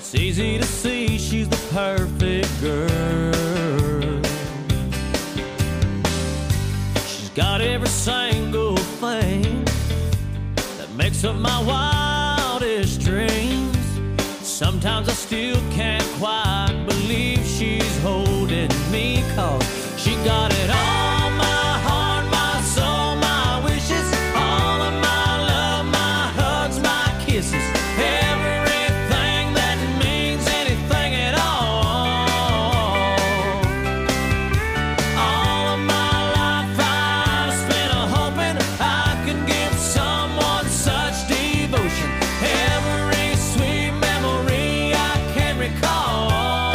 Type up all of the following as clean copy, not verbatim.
It's easy to see she's the perfect girl. She's got every single thing that makes up my wildest dreams. Sometimes I still can't quite believe she's holding me, 'cause she got it all, my heart, my soul, my wishes, all of my love, my hugs, my kisses, everything that means anything at all. All of my life I've spent hoping I could give someone such devotion. Every sweet memory I can recall,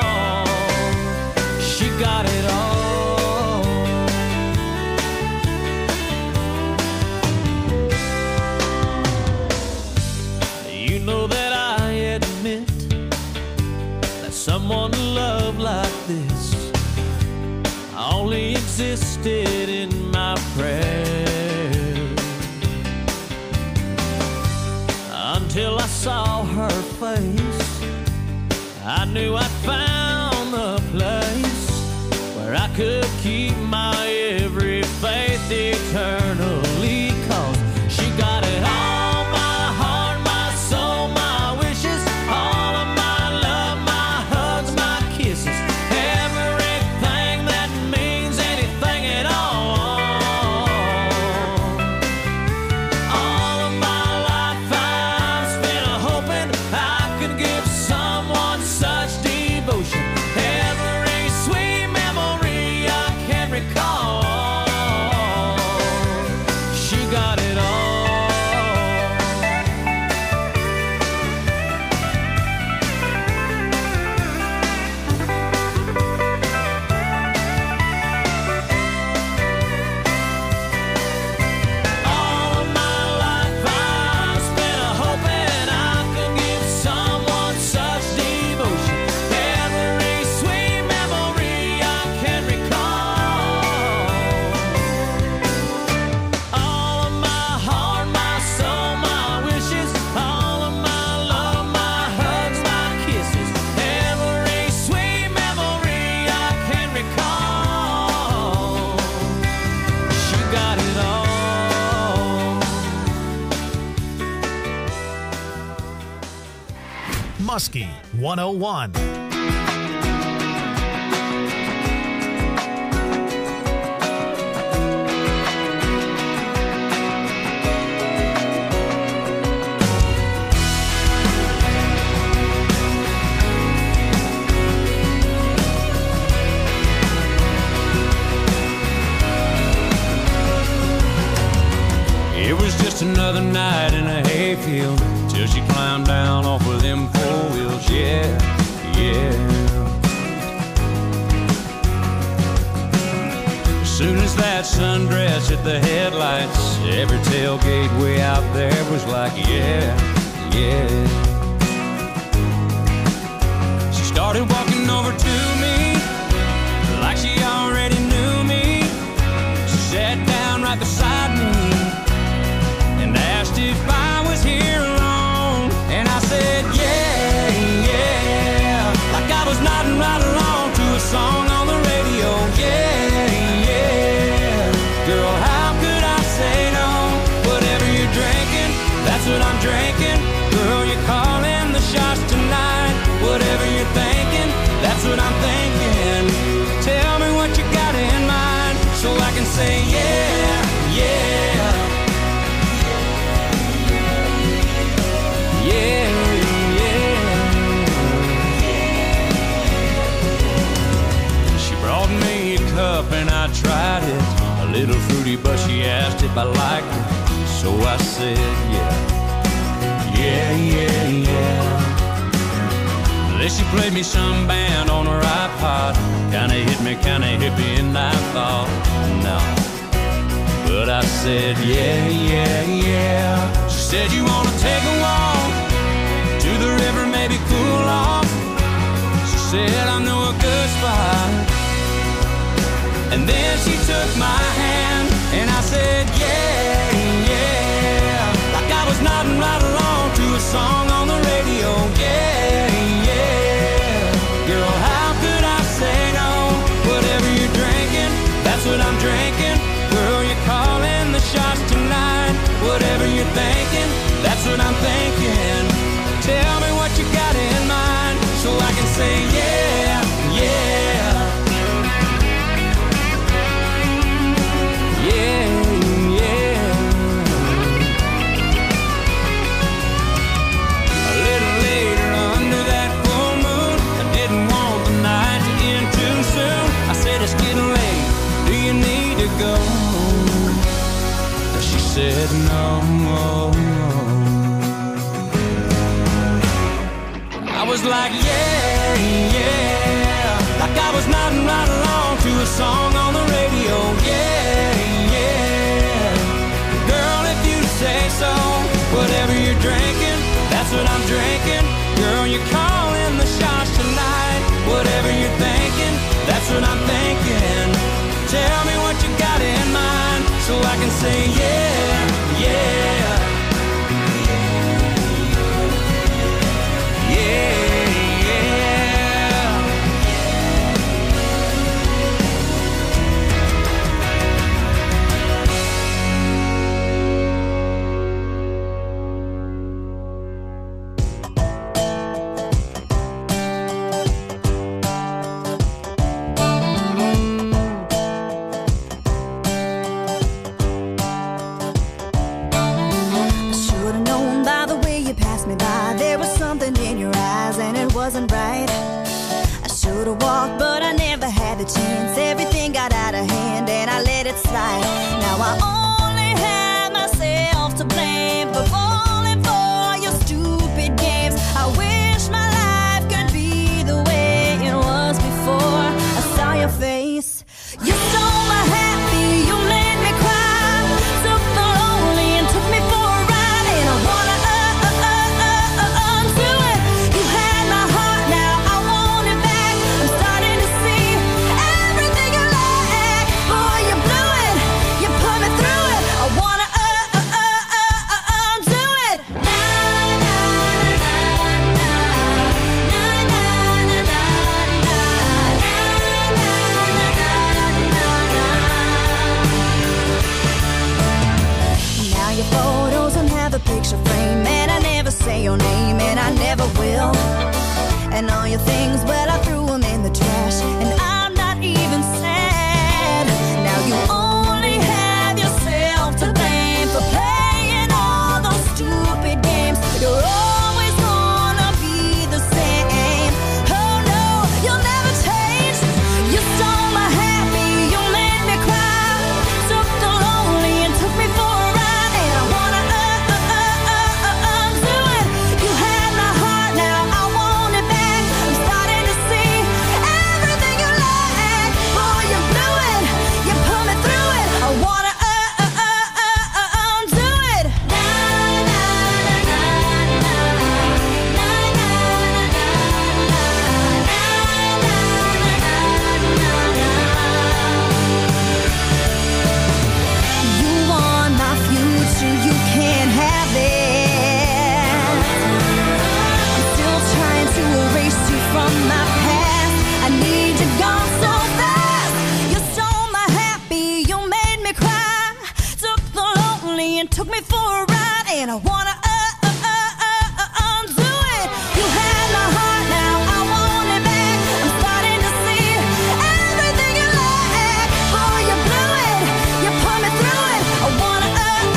she got it all. You know that I admit that someone to love like this only existed in my prayers, until I saw her face. I knew I'd found the place where I could keep my every faith eternally, 'cause she got it all, my heart, my soul, my wishes, all of my love, my hugs, my kisses, everything that means anything at all. All of my life I've spent hoping I could give someone such devotion. Every sweet memory I can recall, she got it all. All of my life I've spent hoping I could give someone such devotion. Every sweet memory I can recall. All of my heart, my soul, my wishes, all of my love, my hugs, my kisses, every sweet memory I can recall. She got it all. Muskie 101. It was just another night in a hayfield till she climbed down off of them four wheels. Yeah, yeah. As soon as that sundress hit the headlights, every tailgate way out there was like, yeah, yeah. She started walking over to me like she already knew me. She sat down right beside me and asked if I was here alone. And I said, yeah, yeah, like I was nodding right along to a song on the radio. Yeah, yeah, girl, how could I say no? Whatever you're drinking, that's what I'm drinking. Girl, you're calling the shots tonight. Whatever you're thinking, that's what I'm thinking. Tell me what you got in mind so I can say, yeah, yeah. Yeah, yeah. She brought me a cup and I tried it. A little fruity, but she asked if I liked it. So I said, yeah, yeah, yeah, yeah. Then she played me some band on her iPod. Kinda hit me, kinda hippie, and I thought, no. But I said, yeah, yeah, yeah. She said, you wanna take a walk to the river, maybe cool off? She said, I know a good spot. And then she took my hand and I said, yeah, yeah. Like I was nodding right along to a song on the radio. Yeah, what I'm thinking. Tell me what you got in mind, so I can say yeah, yeah, yeah, yeah. A little later under that full moon, I didn't want the night to end too soon. I said it's getting late, do you need to go? She said no. I was like yeah, yeah, like I was nodding right along to a song on the radio. Yeah, yeah, girl, if you say so. Whatever you're drinking, that's what I'm drinking. Girl, you're calling the shots tonight. Whatever you're thinking, that's what I'm thinking. Tell me what you got in mind, so I can say yeah, yeah, yeah, yeah. Wasn't right. I should've walked, but I never had the chance. Everything got out of hand and I let it slide. Now I only have myself to blame for falling for your stupid games. I wish my life could be the way it was before I saw your face. You stole my happy, you made me cry, took the lonely and took me for a ride. And I wanna undo it. You had my heart, now I want it back. I'm starting to see everything you like. Boy, you blew it, you put me through it. I wanna undo it. Na na na na na na na na na. Now your photos don't have a picture frame, and I never say your name, and I never will. And all your things, well, I threw them in the trash, and I'm not even sad. Now you only have yourself to blame for playing all those stupid games. You're always gonna be the same. Oh no, you'll never change. You stole my happy, you made me cry, took the lonely and took me for a ride. And I wanna undo it. You had my heart, now I want it back. I'm starting to see everything you like. Boy, you blew it, you put me through it. I wanna undo it. Na na na na na na You want my future, you can't have it. I'm still trying to erase you from my past. I need you gone so fast. You stole my happy, you made me cry, took the lonely and took me for a ride. And I wanna undo it. You had my heart, now I want it back. I'm starting to see everything you like. Boy, you blew it, you put me through it. I wanna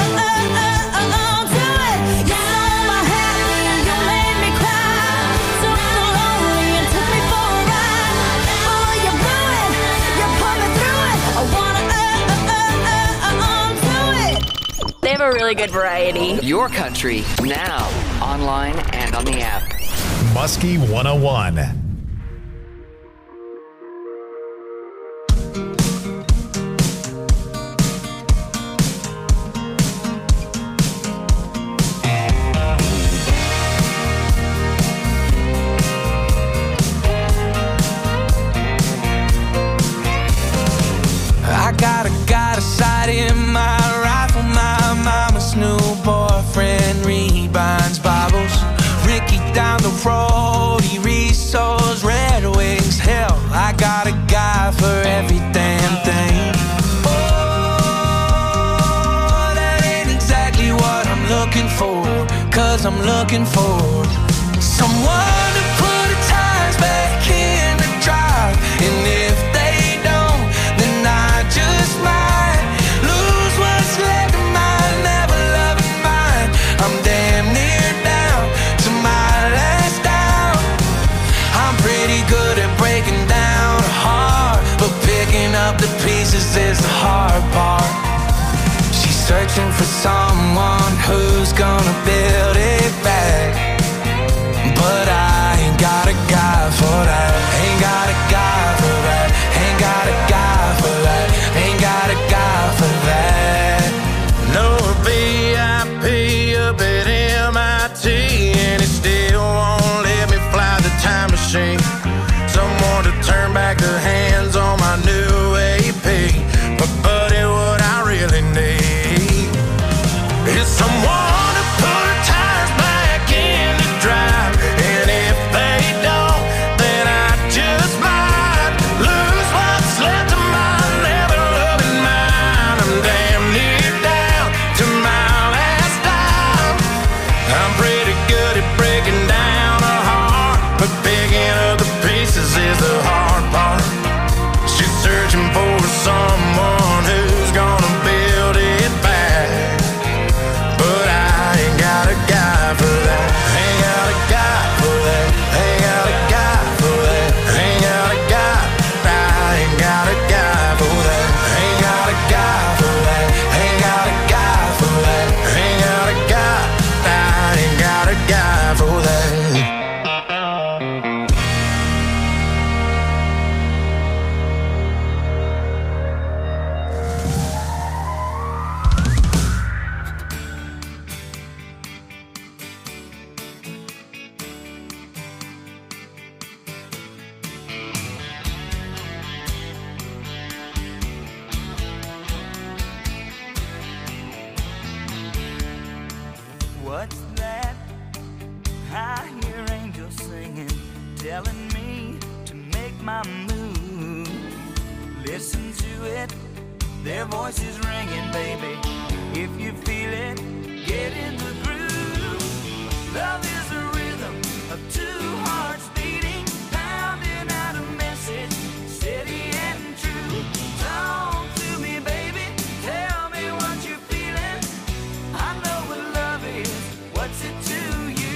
undo it. You stole my happy, you made me cry, took the lonely and took me for a ride. Boy, you blew it, you put me through it. I wanna undo it. They have a really good variety. Your country, now, online and on the app. Muskie 101. I got a sight in my rifle. My mama's new boyfriend rebinds Bibles. Ricky down the road, he resows Red Wings. Hell, I got a guy for every damn thing. Oh, that ain't exactly what I'm looking for, 'cause 'cause I'm looking for someone to put the tires back in the drive. And if they don't, then I just might lose what's left of my never-loving mind. I'm damn near down to my last down. I'm pretty good at breaking down a heart, but picking up the pieces is the hard part. She's searching for someone who's gonna build it back, but I ain't got a guy for that. Ain't got a guy for that. Ain't got a guy for that. Ain't got a guy for that. No VIP up at MIT, and it still won't let me fly the time machine. Someone to turn back the hands on my new AP. But buddy, what I really need is someone to put tires back in the drive. And if they don't, then I just might lose what's left of my never-loving mind. I'm damn near down to my last dime. I'm pretty good at breaking down a heart, but picking up the pieces is the hard part. She's searching for someone who's gonna build it back, but I ain't got a guy for that. Ain't got a guy for that. Ain't got a guy for that. Ain't got a guy. I ain't got a guy for that. Ain't got a guy for that. Ain't got a guy for that. Ain't got a guy. I ain't got a guy for that. What's that? I hear angels singing, telling me to make my move. Listen to it, their voices ringing, baby. If you feel it, get in the groove. Love is a rhythm of two hearts beating, pounding out a message, steady and true. Talk to me, baby, tell me what you're feeling. I know what love is, what's it to you?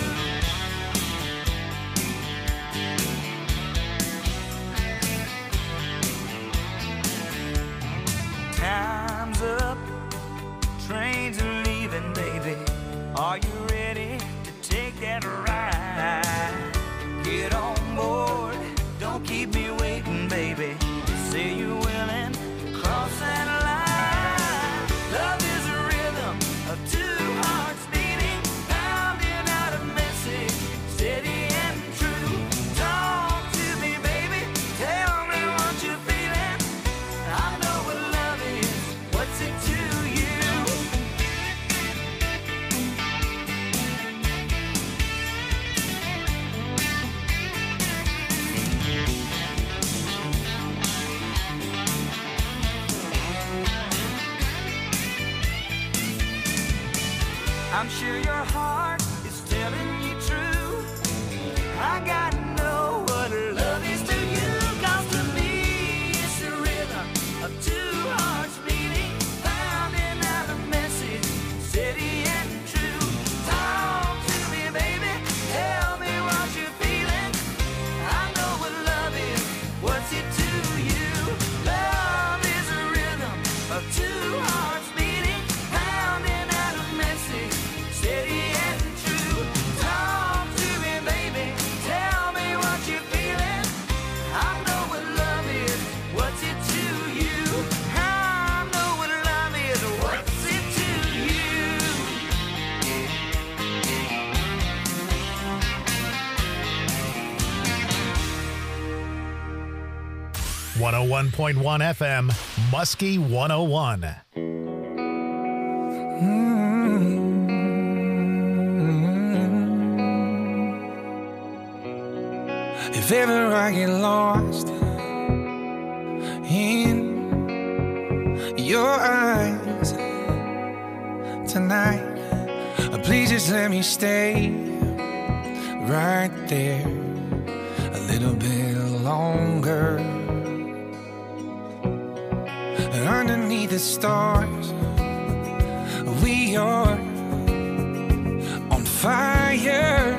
Time's up, trains are leaving, baby. Are you ready to take that ride? Get on board, don't keep me waiting, baby. Say you're willing to cross that line. Love is a rhythm of two hearts beating, pounding out a message, steady and true. Talk to me, baby, tell me what you're feeling. I know what love is, what's it to you? 'I'm sure your heart is telling you true. I gotta know what love is to you. 'Cause to me it's the rhythm of two hearts beating, pounding out a message, steady and true. Talk to me, baby, tell me what you're feeling. I know what love is, what's it to you? Love is a rhythm of two hearts beating, pounding out a message, steady and true. Talk to me, baby, tell me what you're feeling. I know what love is, what's it to you? I know what love is, what's it to you? 101.1 FM, Muskie 101. If ever I get lost in your eyes tonight, Please just let me stay right there a little bit longer. Underneath the stars, we are on fire.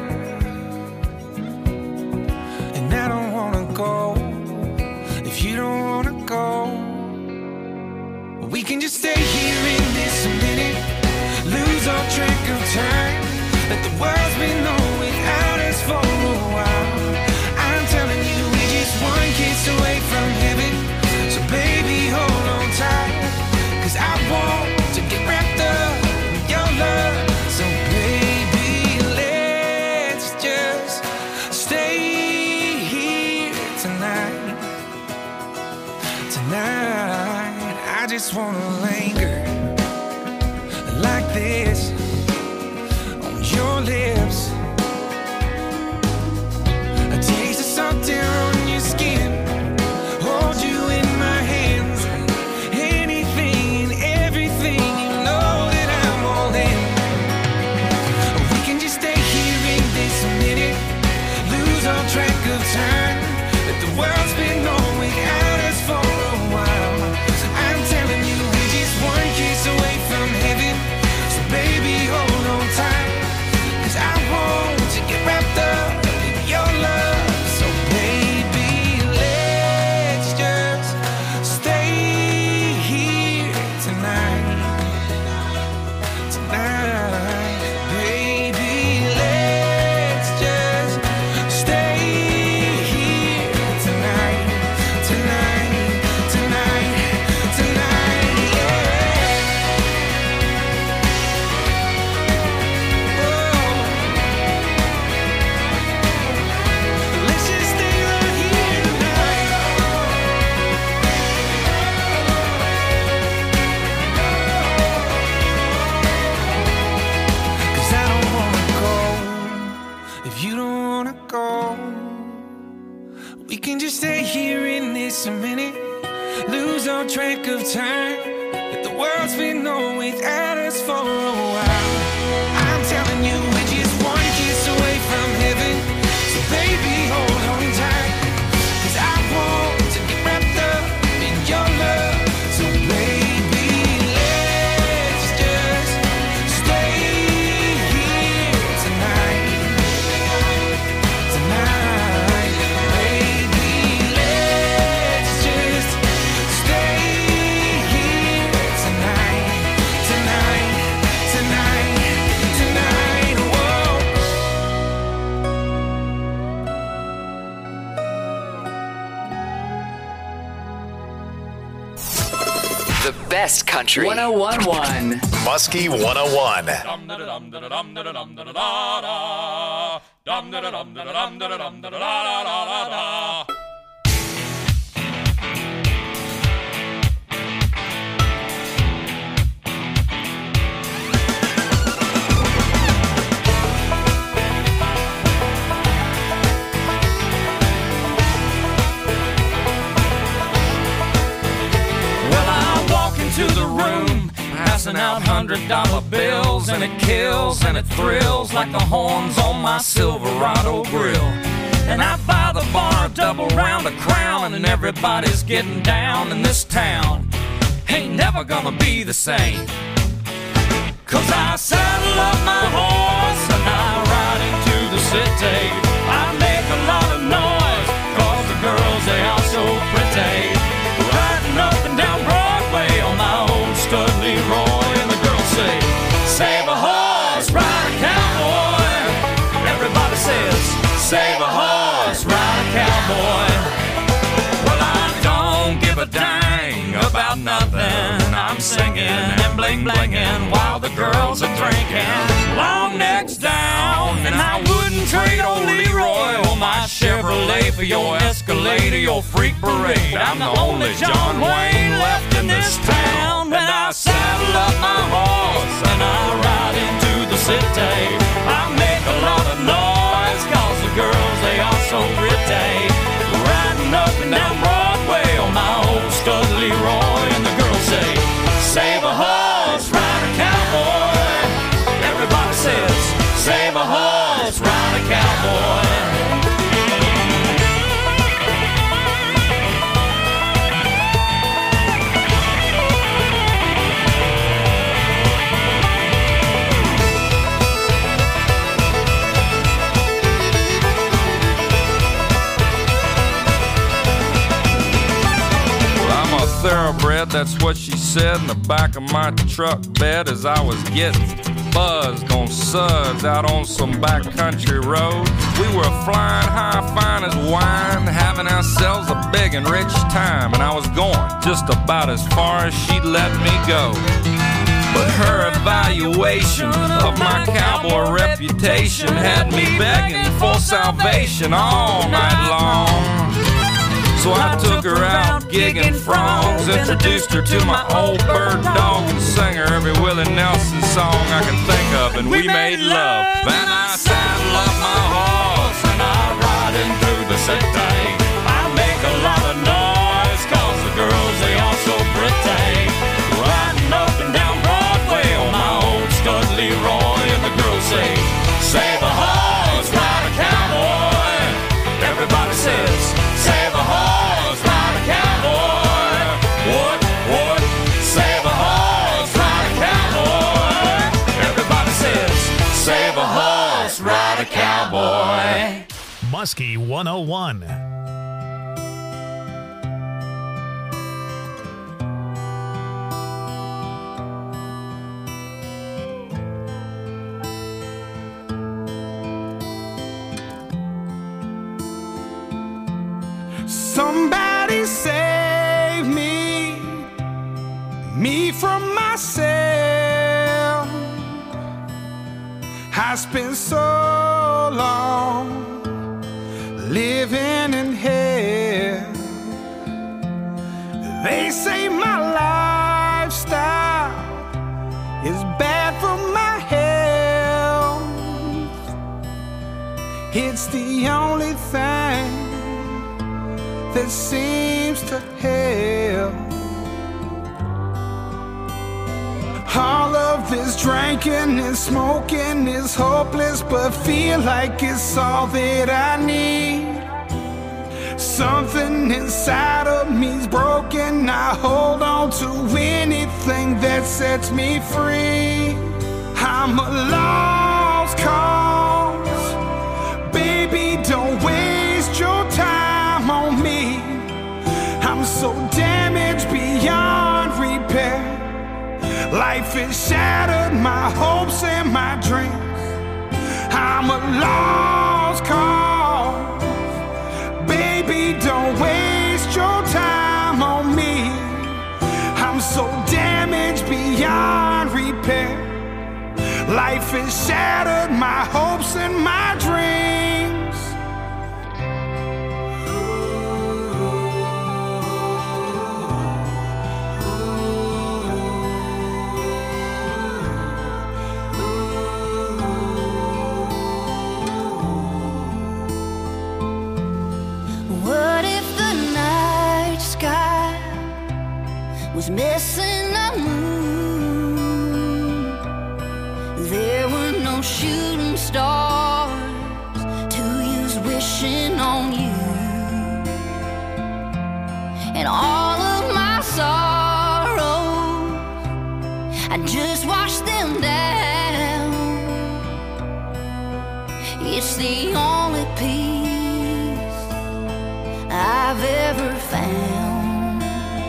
And I don't wanna go if you don't wanna go. We can just stay here in this minute, lose all track of time. Let the world's been on without us for a while. I'm telling you, we're just one kiss away from heaven. So baby, hold on tight, 'cause I want to get wrapped up in your love. So baby, let's just stay here tonight. Tonight, I just wanna linger like this on your lips. A taste of something on your skin, hold you in my hands. Anything and everything, you know that I'm all in. We can just stay here in this minute, lose all track of time. Let the world's been on without us for a while. I'm telling you, we're just one kiss away from heaven. So baby, hold on tight, 'cause I want to get wrapped up in your love. So baby, let's just stay here tonight. Tonight, baby, let's just stay here tonight. Tonight, tonight, tonight, yeah. Oh, let's just stay right here tonight. 'Cause I don't wanna go if you don't wanna go. We can just stay here in this minute, lose all track of time. Let the world's been on without us for a while. I'm telling you, we're just one kiss away from heaven. So baby, hold on tight, 'cause I want to get wrapped up in your love. So baby, let's just stay here tonight. Tonight, baby, let's just stay here tonight. Tonight, tonight, tonight, whoa. The best country. 1011. Muskie 101. Well, I walk into the room, passing out $100 bills, and it kills and it thrills like the horns on my Silverado grill. And I buy the bar a double round of Crown, and everybody's getting down in this town. Ain't never gonna be the same, 'cause I saddle up my horse and I ride into the city. I make a lot of noise, 'cause the girls, they are so pretty. Riding up and down Broadway on my old stud Leroy, and the girls say, save a horse, ride a cowboy. Everybody says, save a horse, ride a cowboy. Well, I don't give a dang about nothing. I'm singing and bling-blinging while the girls are drinking. Long necks down, and I wouldn't trade old Leroy or my Chevrolet for your Escalade or your Freak Parade. I'm the only John Wayne left in this town. And I saddle up my horse and I ride into the city. I make a lot of noise, 'cause the girls, they are so pretty. Riding up and down Broadway on my old stud Leroy, and the girls say, save a horse, ride a cowboy. Everybody says, thoroughbred, that's what she said in the back of my truck bed as I was getting buzzed on suds out on some backcountry road. We were flying high, fine as wine, having ourselves a big and rich time, and I was going just about as far as she'd let me go. But her evaluation of my cowboy reputation had me begging for salvation all night long. So I took her out gigging frogs, introduced her to my old bird dog, and sang her every Willie Nelson song I could think of, and we made love. Then I saddle up my horse and I ride him through the city. I make a lot of noise 'cause the girls, they all so pretty. Riding up and down Broadway on my old stud Leroy, and the girls say, save a horse, ride a cowboy. Everybody says, save a horse, ride a cowboy. What? Save a horse, ride a cowboy. Everybody says, save a horse, ride a cowboy. Muskie 101. Somebody save me from myself. I spent so long living in hell. They say my lifestyle is bad for my health. It's the only thing that seems to help. All of this drinking and smoking is hopeless, but feel like it's all that I need. Something inside of me's broken. I hold on to anything that sets me free. I'm a lost cause. Baby, don't waste your time on me. I'm so damaged beyond repair. Life has shattered my hopes and my dreams. I'm a lost cause. Baby, don't waste your time on me. I'm so damaged beyond repair. Life has shattered my hopes and my dreams. What if the night sky was missing a moon? There were no shooting stars to use wishing on you. And all of my sorrows, I just washed them down. It's the only peace I've ever found.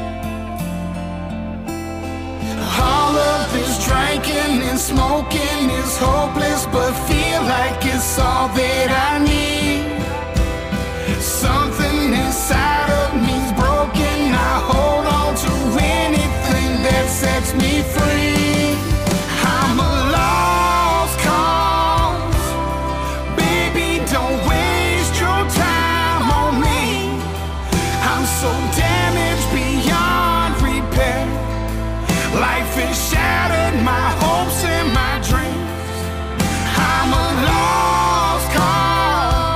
All of this drinking and smoking is hopeless, but feel like it's all that I need. Something inside of me's broken. I hold on to anything that sets me free. I'm a lost cause. Baby, don't waste your time on me. I'm so damaged beyond repair. Life has shattered my hopes and my dreams. I'm a lost cause.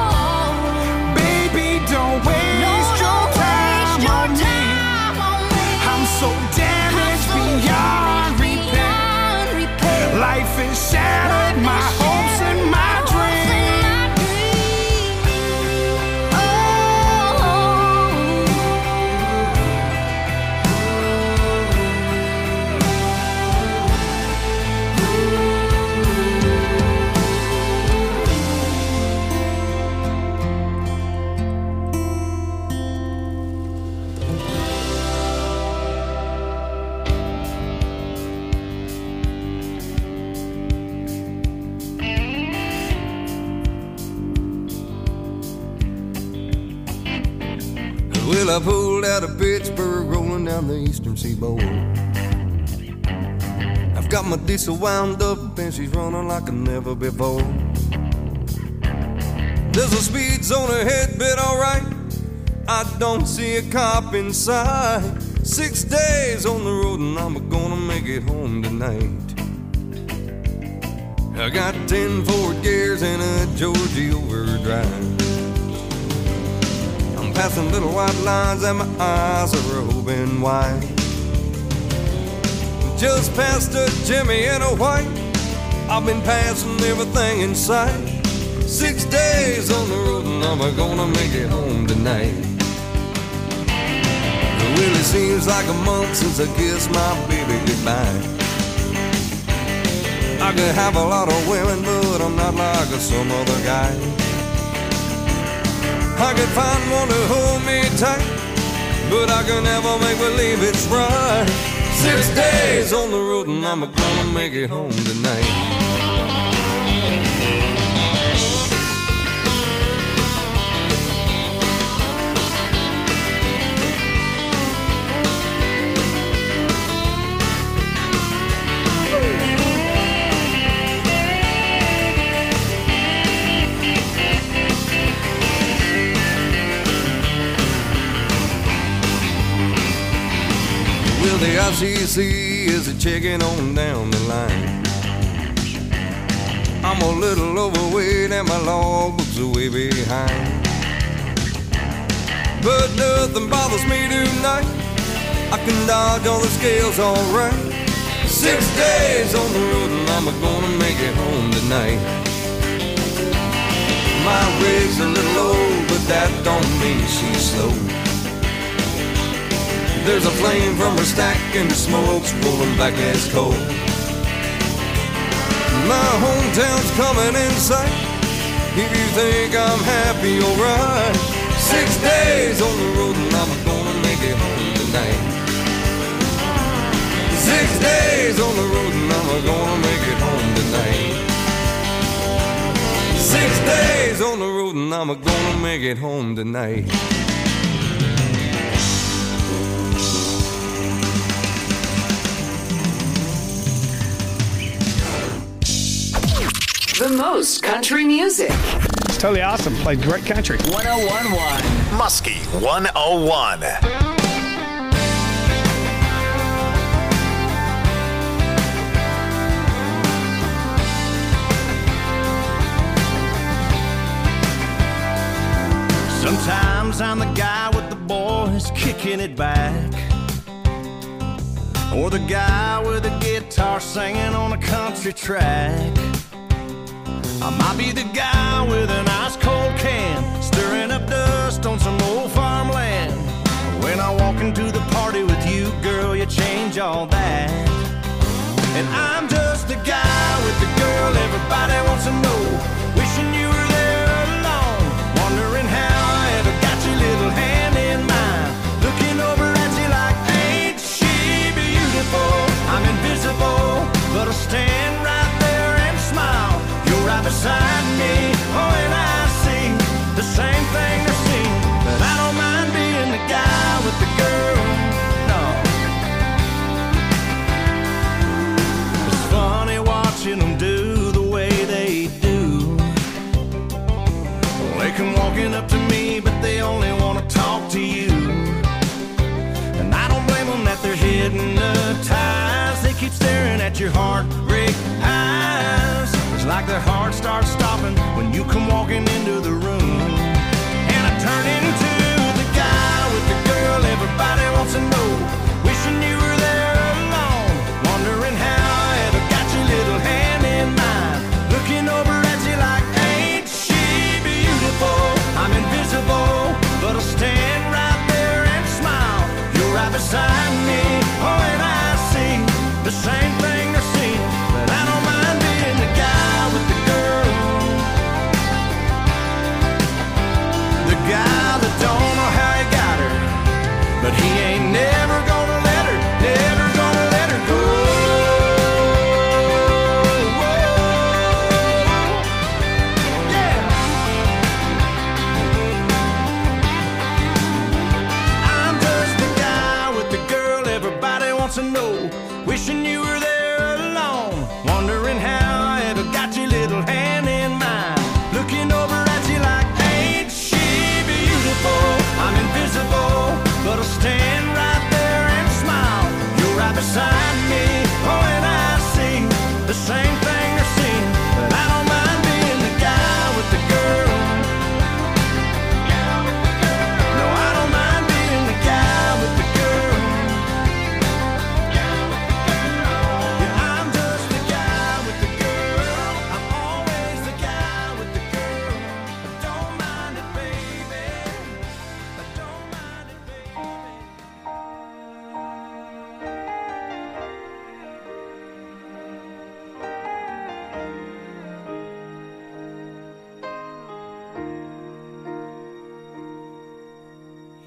Well, I pulled out of Pittsburgh, rolling down the eastern seaboard. I've got my diesel wound up and she's running like a never before. There's a speed zone ahead, but alright, I don't see a cop in sight. 6 days on the road and I'm gonna make it home tonight. I got 10 forward gears and a Georgia overdrive. I'm passing little white lines and my eyes are open wide. Just past a Jimmy and a white, I've been passing everything in sight. 6 days on the road and I'm gonna make it home tonight. It really seems like a month since I kissed my baby goodbye. I could have a lot of women, but I'm not like some other guy. I could find one to hold me tight, but I can never make believe it's right. 6 days on the road and I'm gonna make it home tonight. The ICC is a checking on down the line. I'm a little overweight and my logbook's are way behind. But nothing bothers me tonight. I can dodge all the scales alright. 6 days on the road and I'm gonna make it home tonight. My rig's a little old, but that don't mean she's slow. There's a flame from her stack and the smoke's rolling back as coal. My hometown's coming in sight. If you think I'm happy, alright. 6 days on the road and I'm gonna make it home tonight. 6 days on the road and I'm gonna make it home tonight. 6 days on the road and I'm gonna make it home tonight. The most country music. It's totally awesome. Played great country. 101.1 Muskie 101. Sometimes I'm the guy with the boys kicking it back, or the guy with a guitar singing on a country track. I might be the guy with an ice cold can, stirring up dust on some old farmland. When I walk into the party with you, girl, you change all that. And I'm just the guy with the girl everybody wants to know, wishing you were there alone, wondering how I ever got your little hand in mine, looking over at you like, ain't she beautiful? I'm invisible, but I'll stand right there and smile. You're right beside me, oh, and I see the same thing they're seeing. But I don't mind being the guy with the girl, no. It's funny watching them do the way they do. They come walking up to me, but they only want to talk to you. And I don't blame them that they're hypnotized. They keep staring at your heartbreak eyes. It's like their heart starts stopping when you come walking into the room. And I turn into the guy with the girl everybody wants to know, wishing you were there alone, wondering how I ever got your little hand in mine, looking over at you like, ain't she beautiful? I'm invisible, but I'll stand right there and smile. You're right beside me, oh, and I see the same thing they're seeing. But I don't mind being the guy with the girl, the guy that don't know how he got her, but he ain't never gonna let her, never gonna let her go. Yeah.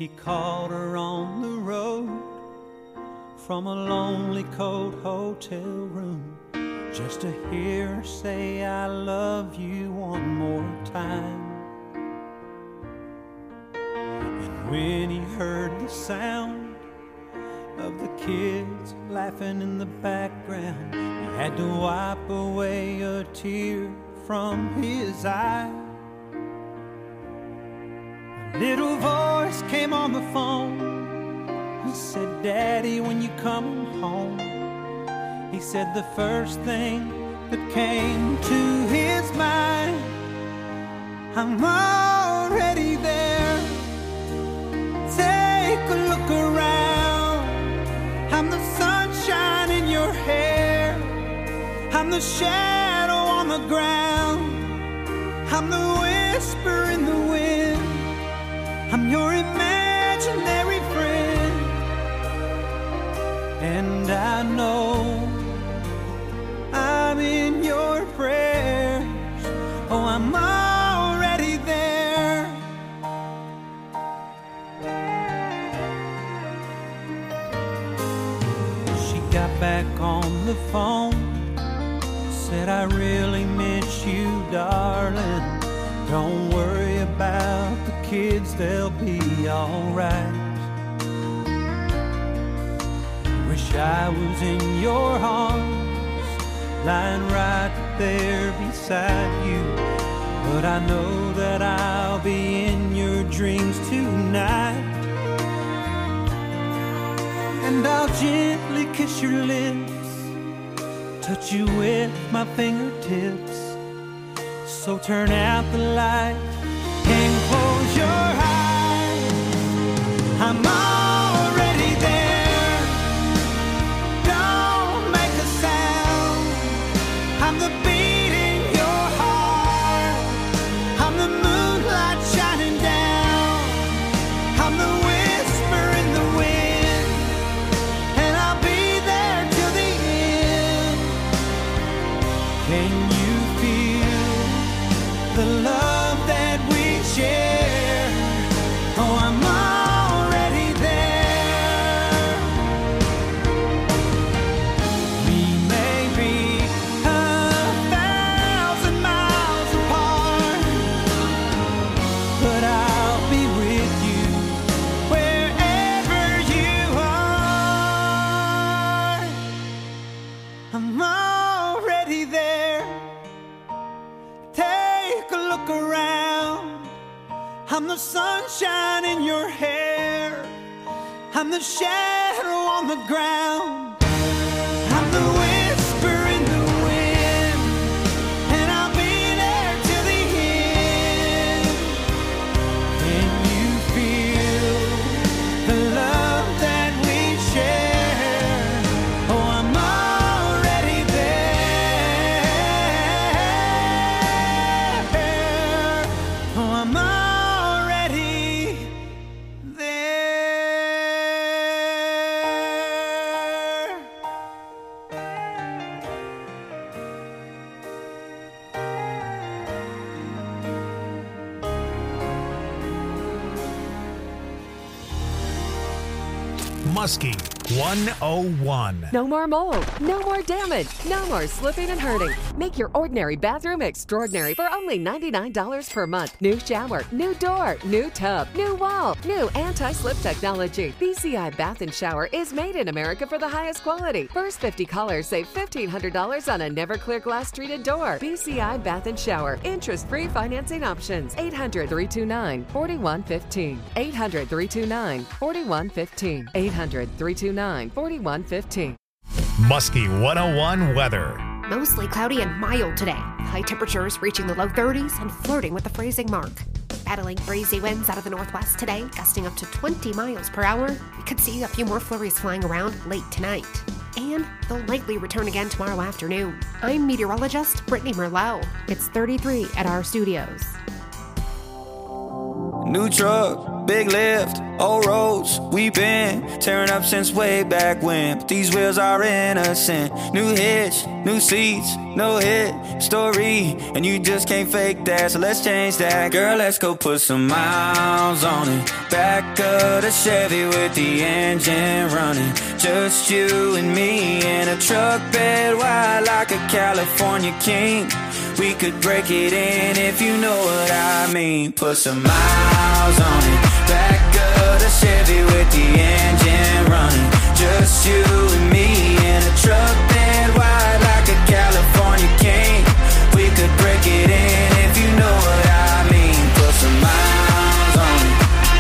He called her on the road from a lonely cold hotel room, just to hear her say I love you one more time. And when he heard the sound of the kids laughing in the background, he had to wipe away a tear from his eye. A little voice came on the phone. He said, Daddy, when you come home. He said the first thing that came to his mind, I'm already there. Take a look around. I'm the sunshine in your hair. I'm the shadow on the ground. I'm the whisper in the wind. I'm your imaginary friend. And I know I'm in your prayers. Oh, I'm already there. She got back on the phone, said I really miss you, darling. Don't worry about the kids, they'll be alright. Wish I was in your arms, lying right there beside you. But I know that I'll be in your dreams tonight. And I'll gently kiss your lips, touch you with my fingertips. So turn out the light and close your eyes. I'm already there. Don't make a sound. I'm the beat in your heart. I'm the moonlight shining down. I'm the whisper in the wind. And I'll be there till the end. Can you feel the love that we share? Oh, I'm already there. We may be 1,000 miles apart, but I'll be with you wherever you are. I'm already there. Take a look around. I'm the sunshine in your hair. I'm the shadow on the ground. I'm the whisper in the wind. And I'll be there till the end. Can you feel the love that we share? Oh, I'm already there. Oh, I'm already there. Muskie 101. No more mold, no more damage, no more slipping and hurting. Make your ordinary bathroom extraordinary for only $99 per month. New shower, new door, new tub, new wall, new anti-slip technology. BCI Bath and Shower is made in America for the highest quality. First 50 callers save $1,500 on a never clear glass treated door. BCI Bath and Shower. Interest-free financing options. 800-329-4115. 800-329-4115. 800-329-4115. Muskie 101 weather. Mostly cloudy and mild today. High temperatures reaching the low 30s and flirting with the freezing mark. Battling breezy winds out of the northwest today, gusting up to 20 miles per hour. We could see a few more flurries flying around late tonight. And they'll likely return again tomorrow afternoon. I'm meteorologist Brittany Merlot. It's 33 at our studios. New truck, big lift, old roads, we been tearing up since way back when. But these wheels are innocent. New hitch, new seats, no hit story, and you just can't fake that, so let's change that. Girl, let's go put some miles on it. Back of the Chevy with the engine running. Just you and me in a truck bed wide like a California king. We could break it in if you know what I mean. Put some miles on it. Back of the Chevy with the engine running. Just you and me in a truck bed wide like a California king. We could break it in if you know what I mean. Put some miles on it.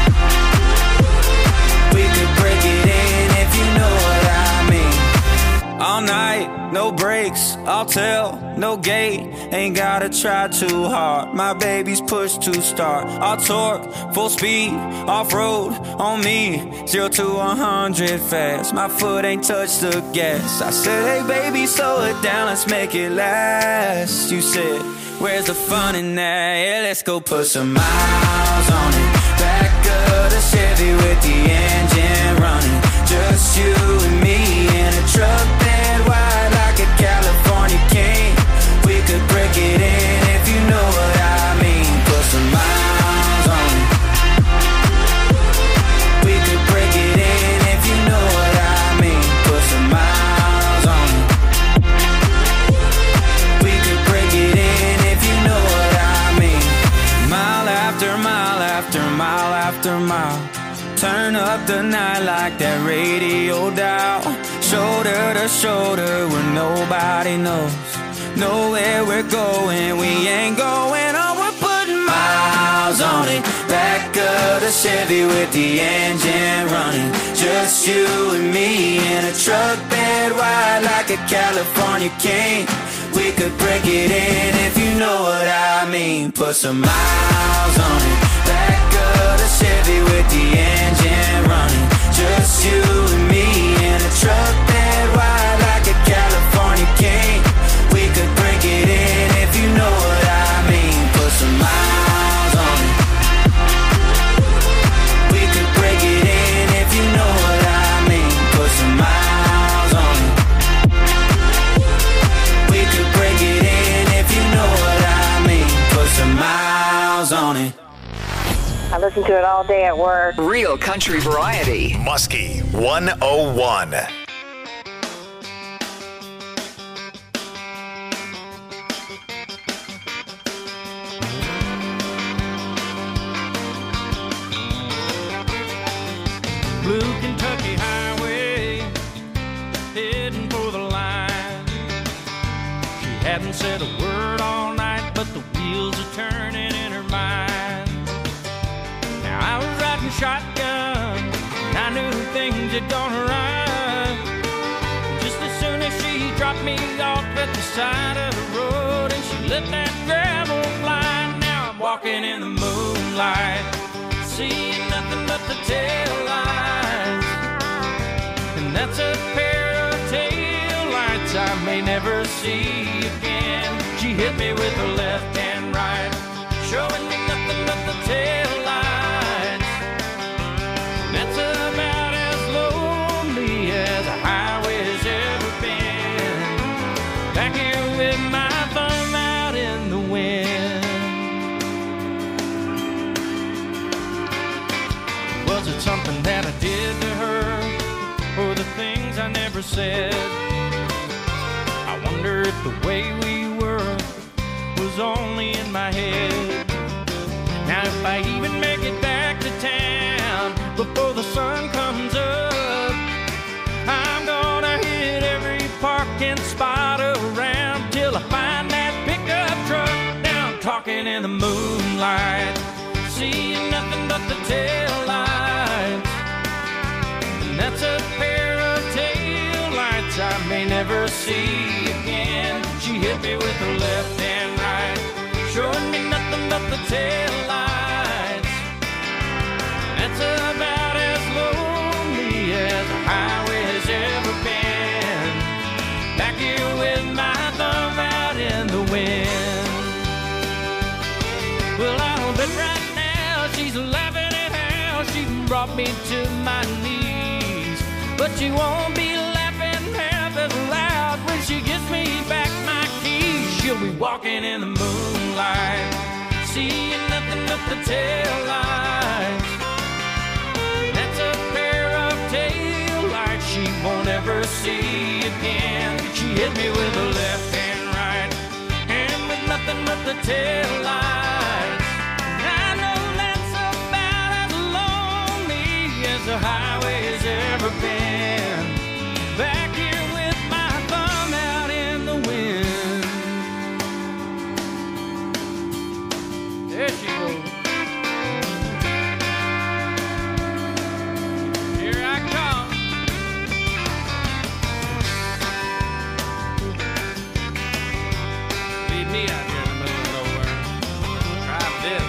We could break it in if you know what I mean. All night, no brakes, I'll tell, no gate. Ain't gotta try too hard, my baby's push to start. I'll torque, full speed, off-road on me. 0 to 100 fast, my foot ain't touched the gas. I said, hey baby, slow it down, let's make it last. You said, where's the fun in that? Yeah, let's go put some miles on it. Back of the Chevy with the engine running. Just you and me in a truck bed wide like a California king. We could break it in if you know what I mean. Put some miles on it. We could break it in if you know what I mean. Put some miles on it. We could break it in if you know what I mean. Mile after mile after mile after mile. Turn up the night like that radio dial. Shoulder to shoulder where nobody knows. Know where we're going, we ain't going on. We're putting miles on it. Back of the Chevy with the engine running. Just you and me in a truck bed wide like a California king. We could break it in if you know what I mean. Put some miles on it. Back of the Chevy with the engine running. Just you and me in a truck bed wide like a California king. We could break it in if you know what I mean. Put some miles on it. We could break it in if you know what I mean. Put some miles on it. We could break it in if you know what I mean. Put some miles on it. I listen to it all day at work. Real country variety. Muskie 101. Blue Kentucky Highway, heading for the line. She hadn't said a word all night, but the wheels are turning in her mind. Now I was riding shotgun, and I knew things had gone right. Just as soon as she dropped me off at the side of the road, and she let that gravel fly. Now I'm walking in the moonlight, seeing nothing but the tail lights. And that's a pair of tail lights I may never see again. She hit me with her left and right, showing me nothing but the tail lights. That's about as lonely as a highway's ever been. Back here with my thumb out in the wind. Was it something that I did to her, or the things I never said? I wonder if the way we were was only in my head. Now if I even make it back to town before the sun comes up, I'm gonna hit every parking spot around till I find that pickup truck. Now I'm talking in the moonlight, seeing nothing but the tail lights. And that's a pair of tail lights I may never see again. She hit me with her left and right, showing me nothing but the tail lights. That's about as lonely as a highway has ever been. Back here with my thumb out in the wind. Well, I'll bet right now she's alive. brought me to my knees. But she won't be laughing half as loud when she gives me back my keys. She'll be walking in the moonlight, seeing nothing but the tail lights. That's a pair of tail lights she won't ever see again. She hit me with a left and right, and with nothing but the tail lights. I know that's about as lonely as the highway's ever been. Back here with my thumb out in the wind. There she goes. Here I come. Leave me out here in the middle of nowhere. Try this.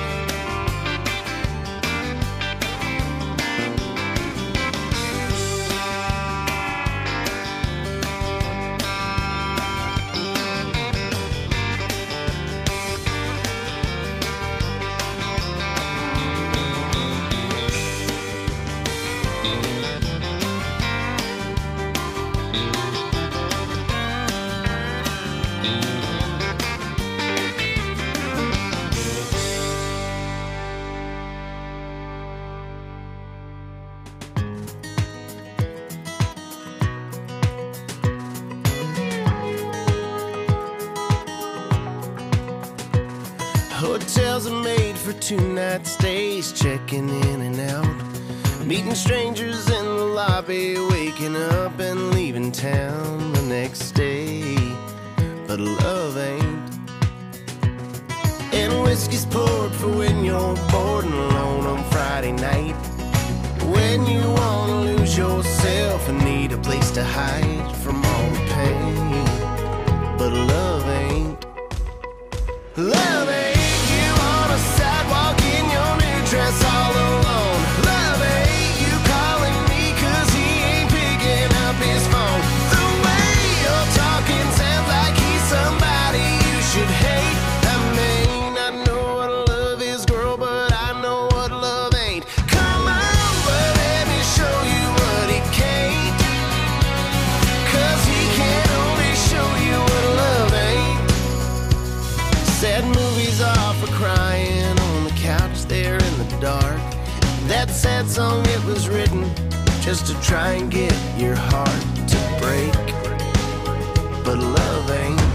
Hotels are made for 2-night stays, checking in and out, meeting strangers in the lobby, waking up and leaving town the next day. But love ain't. And whiskey's poured for when you're bored and alone on Friday night, when you wanna lose yourself and need a place to hide from all the pain. But love ain't. Love ain't. Sidewalk in your new dress all alone. Love ain't you calling me 'cause he ain't picking up his phone. The way you're talking sounds like he's somebody you should hate. I mean, I know what love is, girl, but I know what love ain't. Come on, but let me show you what he can't. 'Cause he can only show you what love ain't. Sad movies are for crying couch there in the dark. That sad song, it was written just to try and get your heart to break. But love ain't.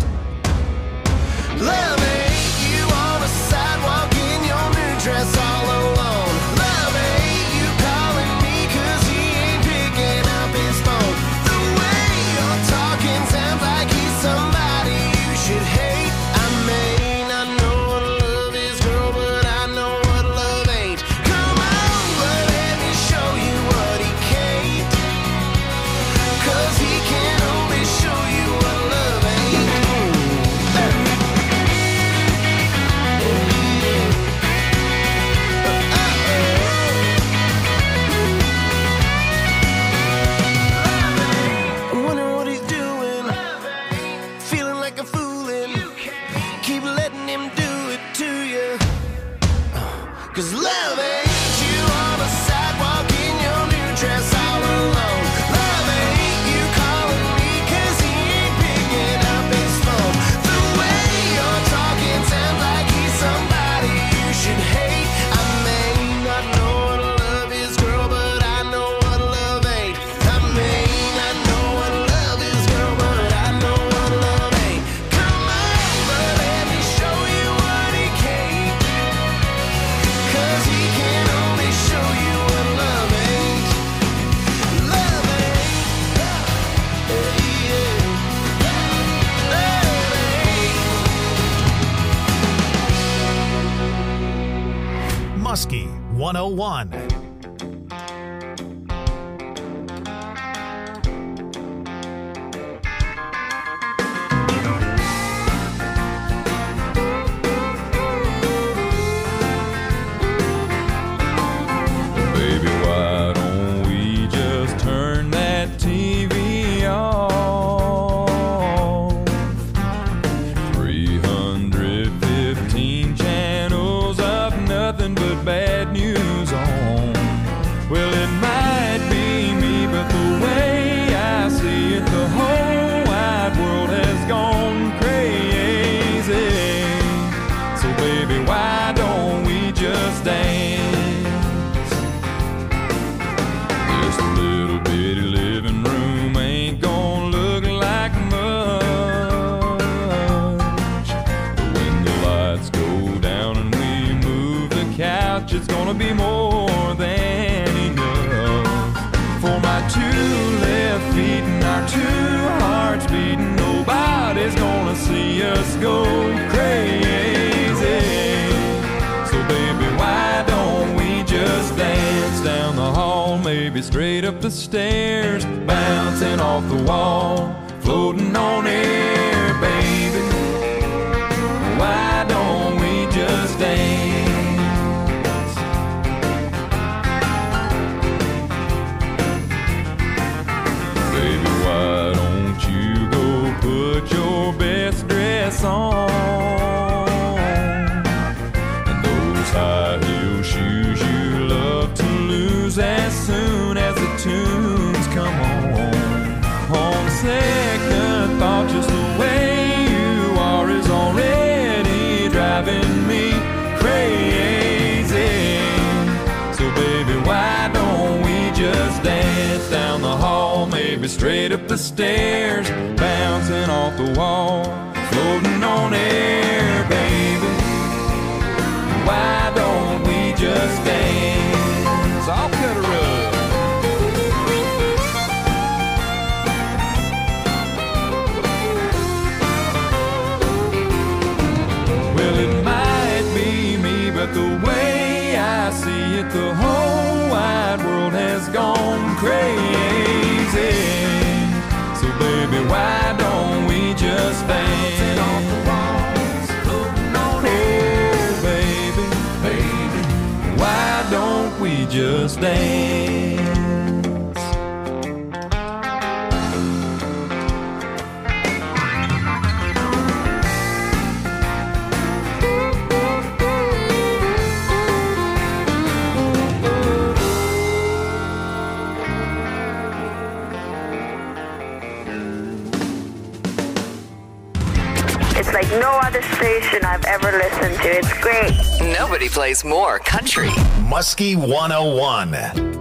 Love ain't you on a sidewalk in your new dress all alone. Love ain't you calling me 'cause he ain't picking up his phone. The way you're talking sounds like he's somebody you should hate. I mean, I know what love is, girl, but I know what love ain't. Come on, but let me show you what he can't. 'Cause he can only show you what love ain't. I'm wondering what he's doing, feeling like a foolin'. Keep letting him do it to you. 'Cause love ain't you on a sidewalk in your new dress all alone. Love ain't you calling me 'cause he ain't picking up his phone. The way you're talking sounds like he's somebody you should hate. I may not know what love is, girl, but I know what love ain't. I may not know what love is, girl, but I know what love ain't. Come on, but let me show you what he can't. 'Cause he can only show you what love ain't. Love ain't. Yeah. Love ain't. Muskie 101. Baby, why don't we just turn that TV on? 315 channels of nothing but bad news on. be more than enough for my two left feet and our two hearts beating. Nobody's gonna see us go crazy. So baby, why don't we just dance down the hall, maybe straight up the stairs, bouncing off the wall, floating on air, baby. Why don't we just dance? Baby, why don't you go put your best dress on and those high heel shoes you love to lose as soon as the tunes come on. On second thought, just the way you are is already driving me crazy. So baby, why don't we just dance down the hall, maybe straight up the stairs, bouncing off the wall, floating on air, baby. Why don't we just dance? I'll cut a rug. Well, it might be me, but the way I see it, the whole wide world has gone crazy. So baby, why don't we just dance off the walls, floating on air, baby, baby. Why don't we just dance? It's like no other station I've ever listened to. It's great. Nobody plays more country. Muskie 101.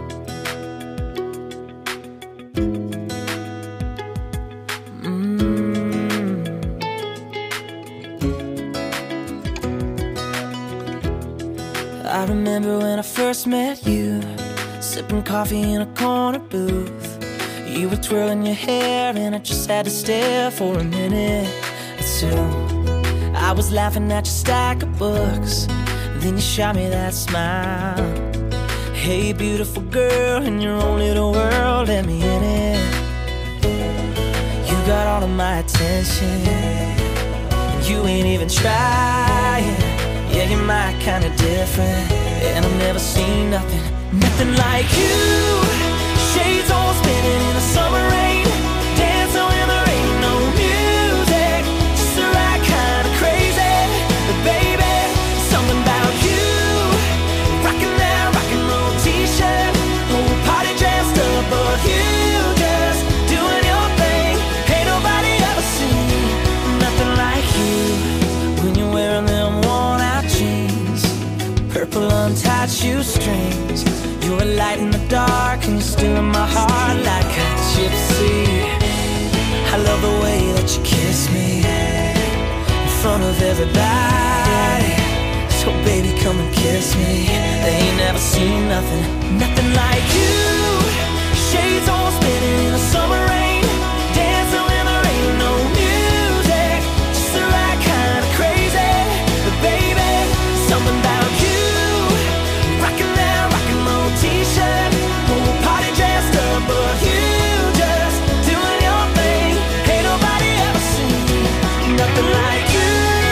I remember when I first met you, sipping coffee in a corner booth. You were twirling your hair and I just had to stare for a minute or two. I was laughing at your stack of books, then you shot me that smile. Hey beautiful girl, in your own little world, let me in it. You got all of my attention, and you ain't even trying. Yeah, you're my kind of different, and I've never seen nothing like you. Shades all spinning in the summer rain, dancing when there ain't no music, just the right kind of crazy. But baby, something about you, rocking that rock and roll t-shirt, whole party dressed up, but you just doing your thing. Ain't nobody ever seen nothing like you. When you're wearing them worn-out jeans, purple untied shoestrings, you're a light in the dark and you're still in my heart like a gypsy. I love the way that you kiss me in front of everybody. So baby, come and kiss me. They ain't never seen nothing like you. Shades all spinning in the summer rain, dancing when there ain't no music, just the right kind of crazy. But baby, something about you, rocking that rock and roll t-shirt, whole party dressed up, but you just doing your thing. Ain't nobody ever seen nothing like you.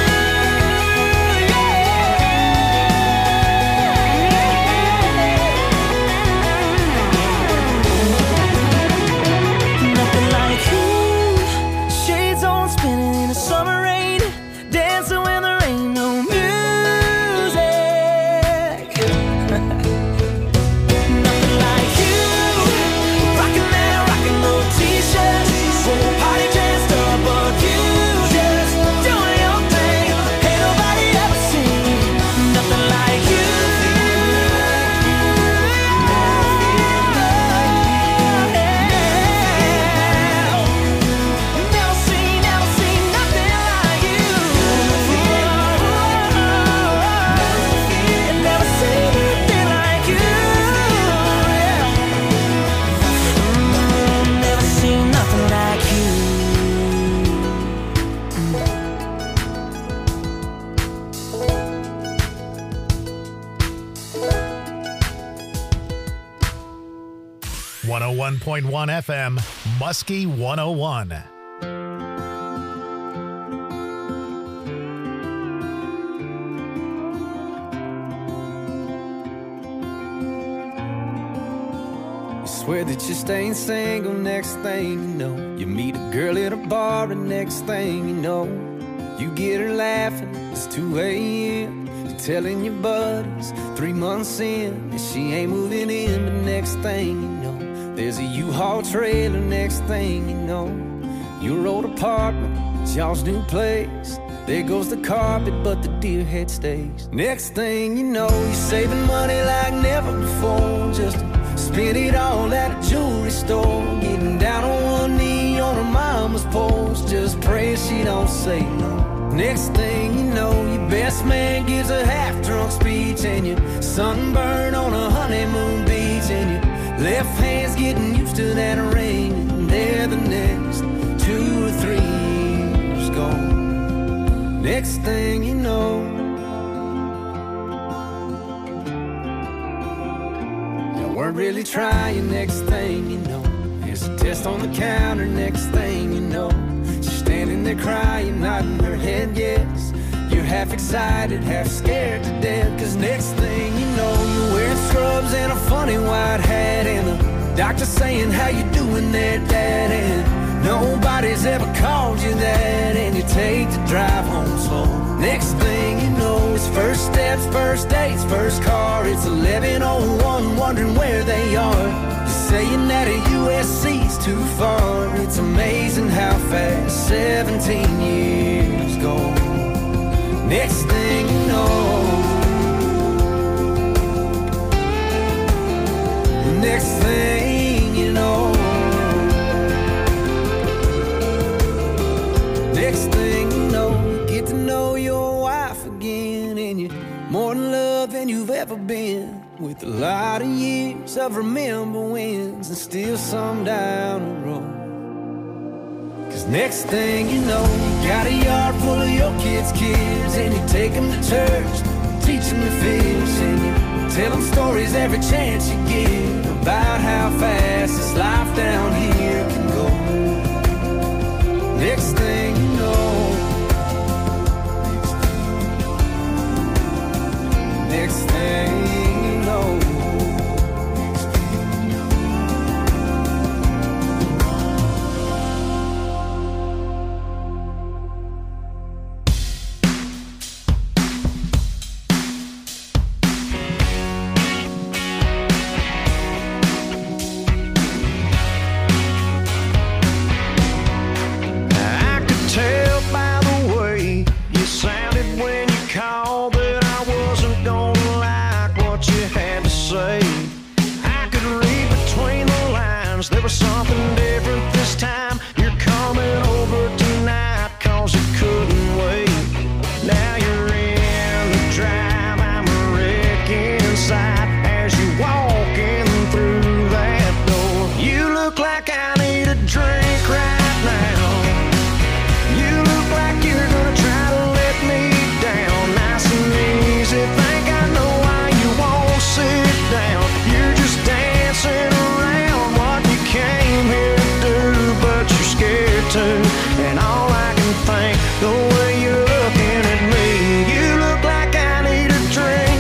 Nothing like you. Shades on spinning in the summer rain, dancing when there ain't no music. Nothing 101.1 FM, Muskie 101. Swear that you're staying single, next thing you know, you meet a girl at a bar, and next thing you know, you get her laughing, it's 2 a.m. You're telling your buddies 3 months in, and she ain't moving in, but next thing you know, there's a U-Haul trailer, next thing you know, your old apartment, it's y'all's new place. There goes the carpet, but the deer head stays. Next thing you know, you're saving money like never before, just spend it all at a jewelry store, getting down on one knee on her mama's porch, just pray she don't say no. Next thing you know, your best man gives a half-drunk speech, and you're sunburned on a honeymoon beach, and your left hand's getting used to that ring, and there the next 2 or 3 years gone. Next thing you know, weren't really trying, next thing you know, there's a test on the counter, next thing you know, she's standing there crying, nodding her head yes. You're half excited, half scared to death, cause next thing you know, you're wearing scrubs and a funny white hat, and the doctor's saying, how you doing there, Dad? And nobody's ever called you that, and you take the drive home slow. Next thing you know, it's first steps, first dates, first car. It's 11:01, wondering where they are. You're saying that a USC's too far. It's amazing how fast 17 years go. Next thing you know, next thing you know, next thing you know, you get to know your wife again, and you're more in love than you've ever been, with a lot of years of remember wins and still some down the road. Cause next thing you know, you got a yard full of your kids' and you take them to church, teach them to fish, and you tell them stories every chance you get about how fast this life down here can go. Next thing you know, next thing you know, something different this time. You're coming over tonight, cause you couldn't wait. Now you're in the drive, I'm a wreck inside as you walking through that door. You look like I need a drink right now. You look like you're gonna try to let me down. Nice and easy, think I know why you won't sit down. You're just dancing around what you came here to do, but you're scared to. And all I can think, the way you're looking at me, you look like I need a drink.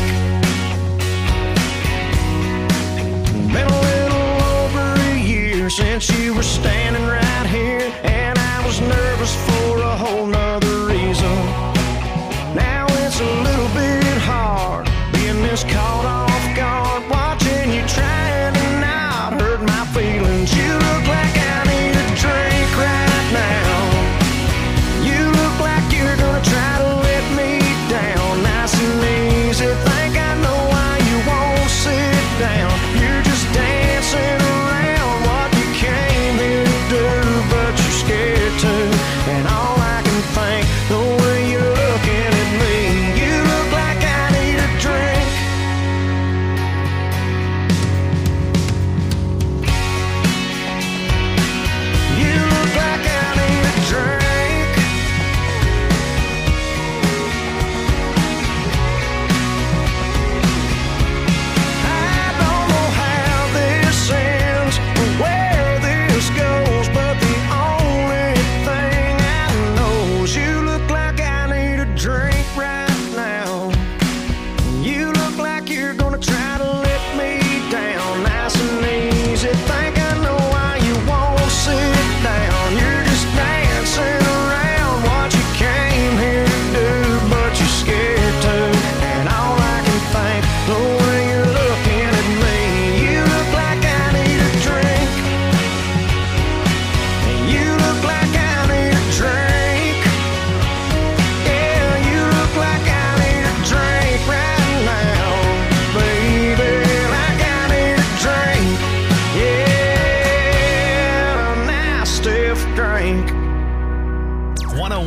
Been a little over a year since you were standing right here, and I was nervous for a whole nother reason. Now it's a little bit hard being this caught off guard, watching you trying to not hurt my feelings. You look like I need a drink right now. You look like you're gonna try to let me down. Nice and easy, think I know why you won't sit down. You're just dancing around what you came here to do.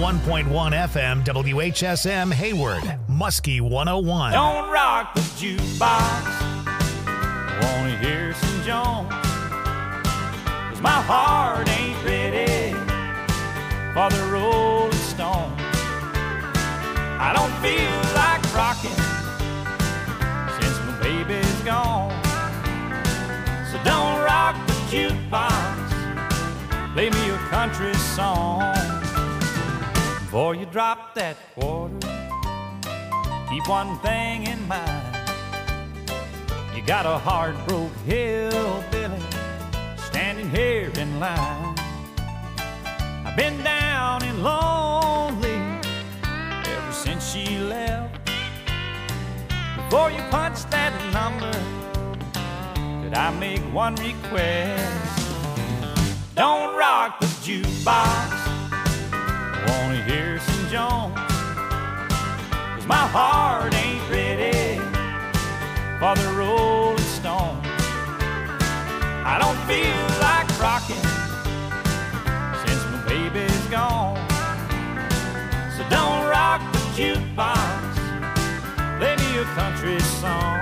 91.1 FM WHSM Hayward, Muskie 101. Don't rock the jukebox. I wanna hear some Jones. 'Cause my heart ain't ready for the Rolling Stones. I don't feel like rocking since my baby's gone. So don't rock the jukebox. Play me a country song. Before you drop that quarter, keep one thing in mind. You got a heart-broke hillbilly standing here in line. I've been down and lonely ever since she left. Before you punch that number, could I make one request? Don't rock the jukebox. I wanna hear some Jones. 'Cause my heart ain't ready for the Rolling Stones. I don't feel like rocking since my baby's gone. So don't rock the jukebox. Play me a country song.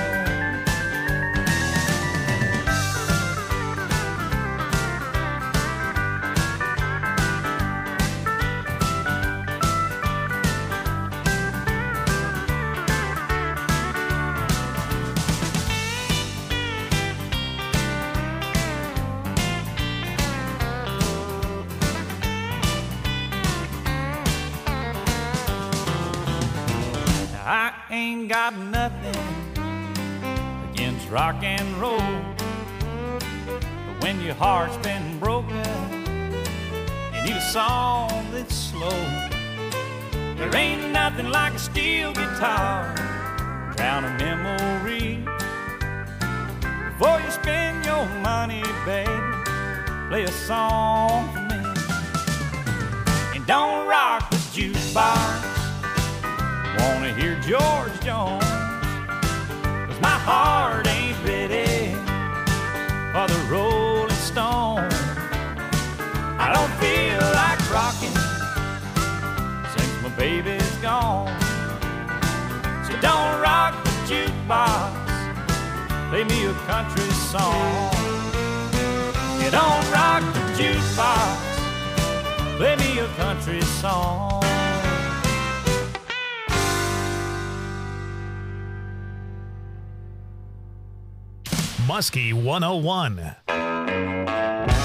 I ain't got nothing against rock and roll, but when your heart's been broken, you need a song that's slow. There ain't nothing like a steel guitar, drown a memory. Before you spend your money, baby, play a song for me. And don't rock the jukebox. Wanna hear George Jones. 'Cause my heart ain't ready for the Rolling Stones. I don't feel like rocking since my baby's gone. So don't rock the jukebox. Play me a country song. You don't rock the jukebox. Play me a country song. Muskie 101.